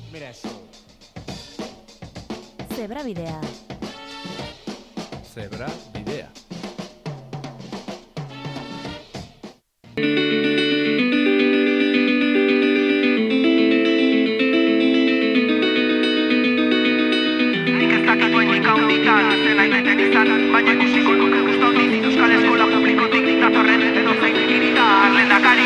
Mira eso. Zebrabidea. Zebrabidea. Baina ikusiko nuke guztatik Euskal Eskola Publikotik datorren edozein hiritar lehendakari.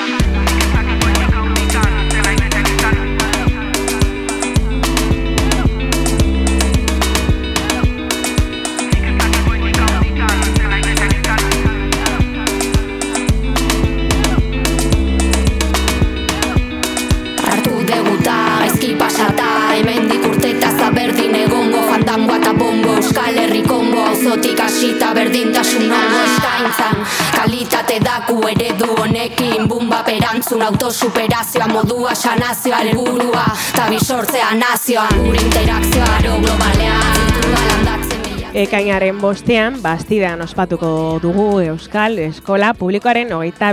Hartu deguta, gaizki pasata, hemendik urteta zaberdin egongo fandangoa eta bongo Euskal Herrikongo auzotik hasita berdintasun ongo eskaintzan kalitate daku eredu honekin bumbap erantzun autosuperazioa modua sanazioa helburua eta bisortzea nazioa gure interakzioa aro globalean landatzen Ekainaren 5ean Bastidan ospatuko dugu Euskal Eskola Publikoaren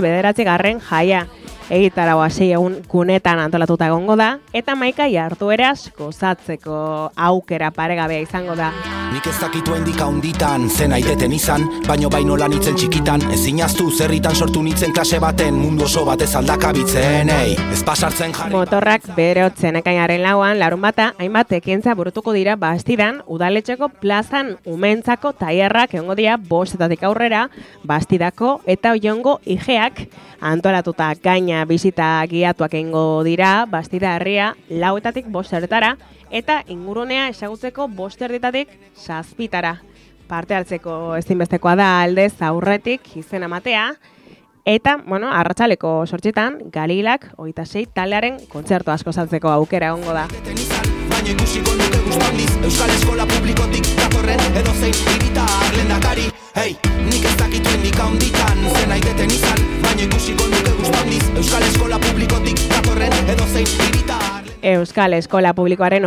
29. jaia. Egitaragoa 6 egun gunetan antolatuta egongo da, eta maika jardueraz gozatzeko aukera paregabea izango da. Nik ez dakitu hendik handitan, zen aiteten izan, baino lan itzen txikitan, ezin aztu zerritan sortu nitzen klase baten, mundu oso batez aldakabitzen, ez pasartzen jarri. Motorrak berotzen ekainaren 4an, larunbata, hainbat ekintza burutuko dira Bastidan, udaletxeko plazan umentzako tailerrak egongo dira 5:00 aurrera, Bastidako eta Oiongo igeak antolatuta gaina bizita giatuak egingo dira Bastida herria 4:00 5:00 eta ingurunea ezagutzeko 5:30 7:00. Parte hartzeko ezinbestekoa da aldez aurretik izena ematea eta, arratsaleko 8:00 Galilak 26 taldearen kontzertu asko saltzeko aukera egongo da. Baina ikusiko nuke guztandiz Euskal Eskola Publikotik datorren edozein hiritar lehendakari. Nik ez dakitu hendik handitan, zen aiteten izan, baina ikusiko nuke guztandiz Euskal Eskola Publikotik datorren edozein hiritar. Euskal Eskola Publikoaren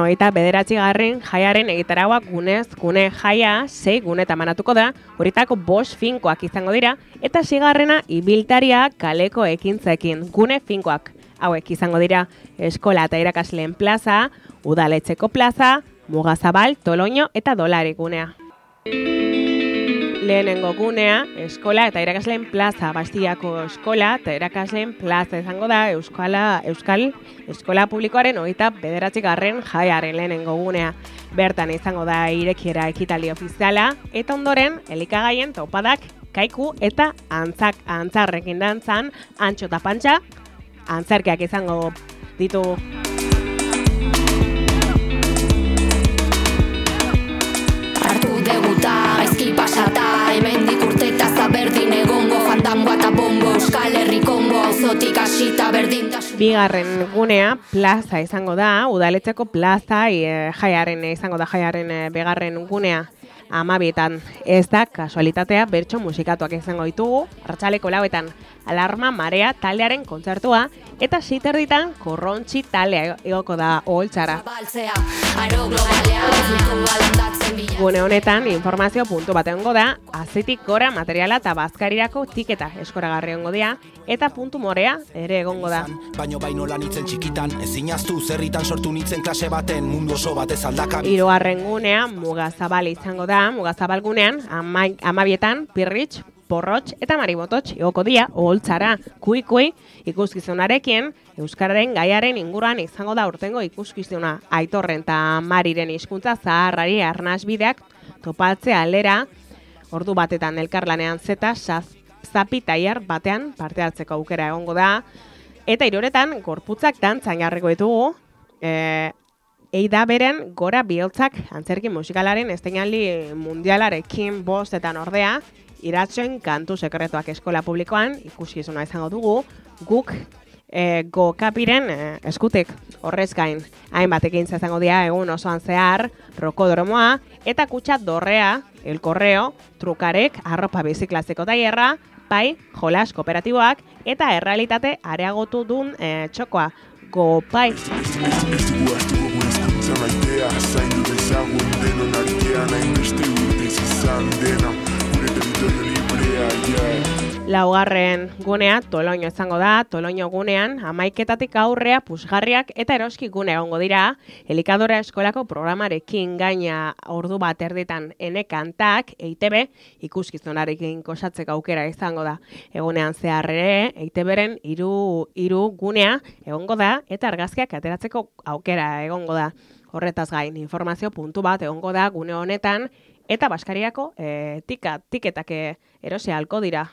29. jaiaren egitaragua gunez gune jaia 6 gunetan banatuko da, horietako 5 finkoak izango dira, eta 6. ibiltaria kaleko ekintzekin gune finkoak. Hauek izango dira Eskola eta Irakasleen plaza, Udaletxeko plaza, Mugazabal, Toloño eta Dolari gunea. Lehenengo gunea, Eskola eta Irakasleen plaza, Bastiako Eskola eta Irakasleen plaza izango da Euskal Eskola Publikoaren 29. jaiaren lehenengo gunea. Bertan izango da irekiera ekitaldi ofiziala eta ondoren elikagaien topadak, kaiku eta antzarrekin dantzan, antxo eta pantxa, antzerkiak izango ditu. Hartu deguta, gaizki pasata, hemendik urteta zaberdin egongo fandangoa eta bongo Euskal Herrikongo auzotik hasita berdintasun. Bigarren gunea plaza izango da, udaletxeko plaza jaiaren izango da jaiaren bigarren gunea. 12:00 ez da kasualitatea bertso musikatuak izango ditugu, arratsaleko 4:00 Alarma Marea taldearen kontzertua eta 7:30 Korrontzi taldea igoko da Oholtzara. Gune honetan informazio puntu bat egongo da, azetik gora materiala eta bazkarirako tiketa eskoragarri egongo dira eta puntu morea ere egongo da. Baino lan itzen txikitan, ezin aztu zerritan sortu nitzen klase baten, mundu oso batez aldakabitzen. 3. gunea Mugazabal izango da, Mugazabal gunean 12:00 Pirritx, Porrotx eta Maribototx igoko dira Oholtzara. Kui ikuskizunarekin euskararen gaiaren inguruan izango da urtengo ikuskizuna. Aitorren eta Mariren hizkuntza zaharrari arnasbideak topatzea aldera, ordu batetan elkarlanean zapi tailer batean parte hartzeko aukera egongo da. Eta 3:00 gorputzak dantzan jarriko ditugu. Eida beren gora bihotzak antzerki musikalaren estenaldi mundialarekin 5:00 ordea, Iratxoen kantu sekretuak eskola publikoan ikuskizuna izango dugu, guk Gokapiren eskutik. Horrez gain, hainbat ekintza izango dira egun osoan zehar, rokodromoa eta kutxa dorrea, el correo, trukarek, arropa biziklazeko tailerra, bai, jolas kooperatiboak eta errealitate areagotu dun txokoa, Gopai. Laugarren gunea Toloño izango da. Toloño gunean 11:00 aurrea pusgarriak eta eroski gune egongo dira. Elikadura eskolako programarekin gaina ordu bat erditan enekantak EITB ikuskizunarekin kosatzeko aukera izango da. Egunean zehar ere EITBren hiru gunea egongo da eta argazkiak ateratzeko aukera egongo da. Horretaz gain informazio puntu bat egongo da gune honetan eta Baskariako tiketak erosi ahalko dira.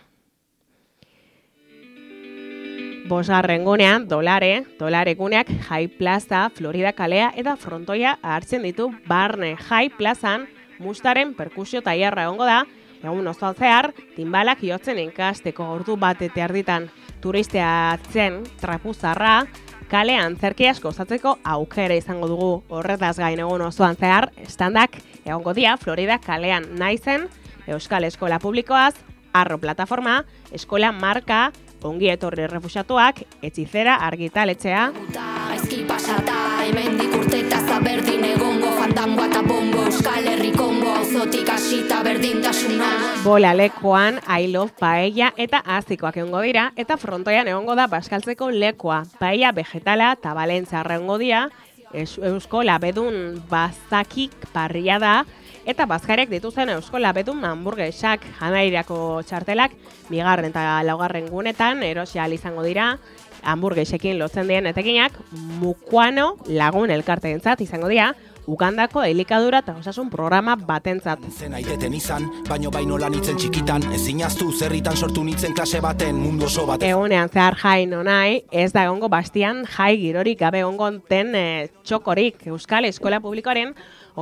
Bosgarren gunean, dolare guneak Jai Plaza, Florida kalea eta frontoia hartzen ditu barne. Jai Plazan mustaren perkusio tailerra egongo da, egun osoan zehar, timbalak jotzen ikasteko ordu bat eta erditan turisteatzen trapuzarra, kale antzerkiaz gozatzeko aukera izango dugu. Horretaz gain egun osoan zehar, standak egongo dira Florida kalean naizen, Euskal Eskola Publikoaz, Arro Plataforma, Eskola Marka, Ongi etorri refuxiatuak, Etxizera argitaletxea. Gaizki pasata, hemendik urtetaz berdin egongo, fandango eta bombo, Euskal Herrikongo, auzotik hasita berdintasuna. Bola lekoan, I love paella eta azikoak egongo dira, eta frontoian egongo da baskaltzeko lekoa. Paella vegetala eta balentzarra egongo dira, Eusko labedun bazakik parria da, eta bazkariak dituzen Eusko labedun hamburguesak janairako txartelak, 2. eta 4. gunetan erosi ahal izango dira, hamburguesekin lotzen diren etekinak, Mukuano lagun elkarteentzat izango dira, Ugandako elikadura eta osasun programa batentzat. Zen aiteten izan, baino lan itzen txikitan, ezinaztu zerritan sortu nitzen klase baten mundu oso baten. Egunean zehar jai nonai, ez da egongo bastian jai girorik gabe egongonten txokorik. Euskal Eskola Publikoaren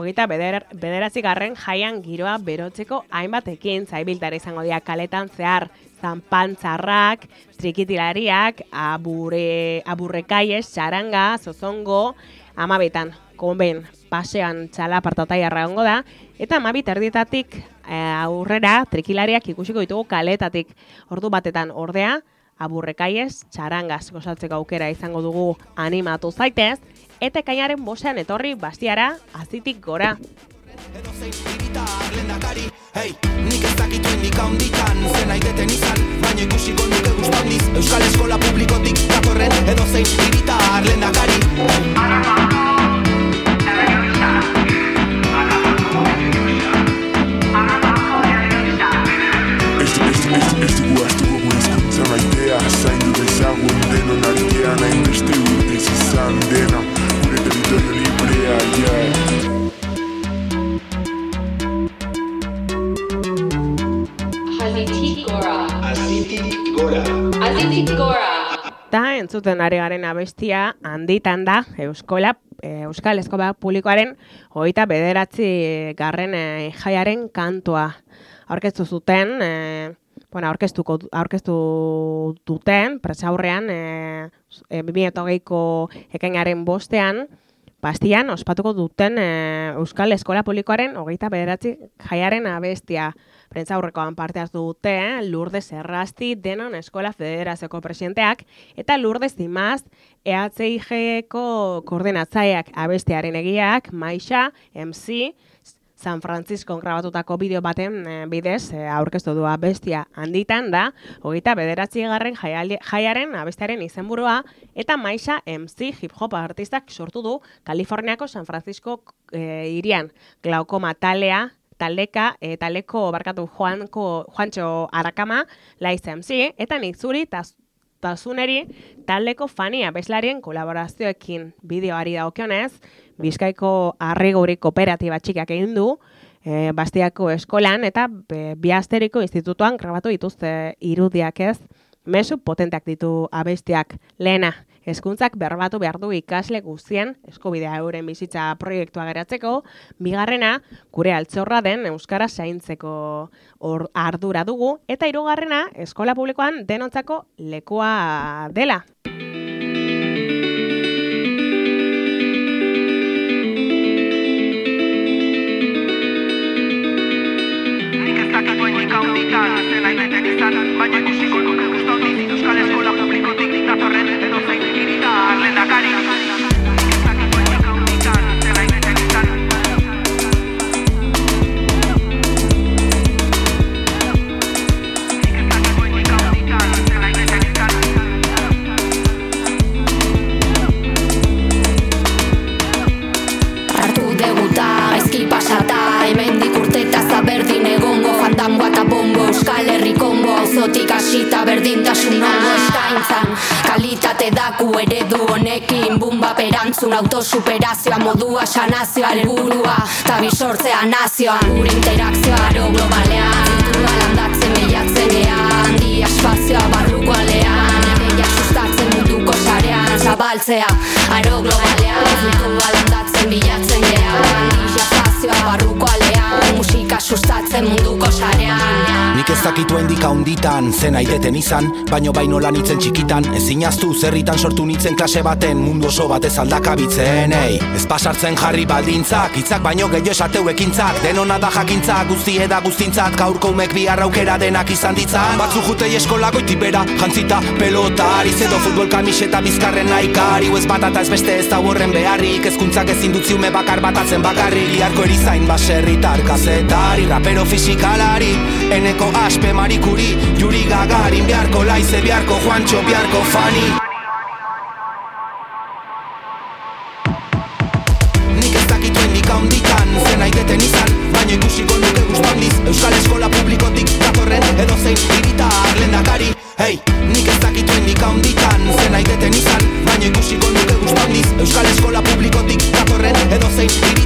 29. jaian giroa berotzeko hainbatekin zaibiltara izango dira kaletan zehar, zanpantzarrak, trikitilariak, aburrekaiez, txaranga, zozongo, 12. konben pasean txalapartataiarra egongo da, eta 12:00 aurrera trikilariak ikusiko ditugu kaletatik. Ordu batetan ordea, aburrekaiez, txarangaz gozatzeko aukera izango dugu, animatu zaitez, eta ekainaren 5 etorri Bastiara azitik gora. Edozein hiritar lehendakari, hey, nik ez dakitu nik handitan, zen aiteten izan, baina ikusiko nuke guztandiz, Euskal Eskola Publikotik datorren edozein hiritar lehendakari. Maitea, zaindu dezagun denon artean hainbeste urtez izan dena, gure territorio librea, Azitik gora. Ta entzuten ari garen abestia handitan da Euskal Eskola Publikoaren 29. jaiaren kantua. Aurkeztu zuten, aurkeztu duten, prentsaurrean 2020ko ekainaren 5 Bastian ospatuko duten Euskal Eskola Publikoaren 29. jaiaren abestia. Prentsaurrekoan parte hartu dute Lourdes Errasti Denon Eskola Federazioko presidenteak eta Lourdes Dimaz EHIG-ko koordinatzaileak abestiaren egiak Maixa MC San Francisco grabatutako bideo baten bidez aurkeztu du abestia handitan da 29. jaiaren abestiaren izenburua eta Maixa MC hip hop artistak sortu du Kaliforniako San Francisco hirian glaukoma taleko Juancho Arakama Laiz MC eta Nizuri Tazuneri taldeko Fani abeslarien kolaborazioekin bideoari dagokionez, Bizkaiko Arriguri kooperatiba txikiak egin du, Bastiako eskolan eta Biasteriko institutuan grabatu dituzte irudiak ez, mezu potenteak ditu abestiak. Lehena, hezkuntzak berbatu behar du ikasle guztien eskubidea euren bizitza proiektua geratzeko, bigarrena, gure altzorra den euskara zaintzeko ardura dugu, eta hirugarrena, eskola publikoan denontzako lekua dela. Baina ikusiko nuke guztatik Euskal Eskola Publikotik datorren edozein hiritar lehendakari. Nik ez dakiko eskaintzan Kalitate daku eredu honekin Bumba perantzun autosuperazioa Modua sanazioa helburua Ta bisortzea nazioan Gure interakzioa aro globalean Kultura landatzen bilatzen gean Dia espazioa barruko alean Ideiak sustatzen munduko sarean Zabaltzea aro globalean Kultura landatzen bilatzen gean Dia espazioa barruko alean Musika sustatzen munduko sarean Nik ez dakitu hendik handitan, zen aiteten izan, baino baino lan itzen txikitan, ezin aztu zerritan sortu nitzen klase baten, mundu oso batez aldakabitzen, ez pasartzen jarri baldintzak, hitzak baino gehiago esateu ekintzak, denona da jakintzak, guzti eda guztintzat, gaurko umek bihar aukera denak izan ditzan, batzu jutei eskola goitibera, jantzita pelota, ariz edo futbol kamiseta bizkarren naikari, ez bat eta ez beste ez da horren beharrik, ezkuntzak ezin dutzi ume bakar batatzen bakarrik, biharko erizain baserritar kazetari, rapero fisikalari, eneko aspe marikuri, Yuri Gagarin, biharko laize, biharko Juancho, biharko Fani. Nik ez dakitu hendik handitan, zen aiteten izan, baina ikusiko nuke guztandiz, Euskal Eskola Publikotik datorren edozein hiritar lehendakari. Hey, nik ez dakitu hendik handitan, zen aiteten izan, baina ikusiko nuke guztandiz, Euskal Eskola Publikotik datorren edozein hiritar